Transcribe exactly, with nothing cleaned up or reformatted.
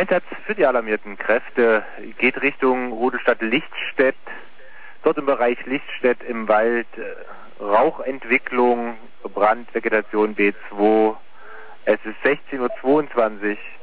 Einsatz für die alarmierten Kräfte geht Richtung Rudolstadt-Lichtstedt. Dort im Bereich Lichtstedt im Wald äh, Rauchentwicklung, Brandvegetation B zwei. Es ist sechzehn Uhr zweiundzwanzig.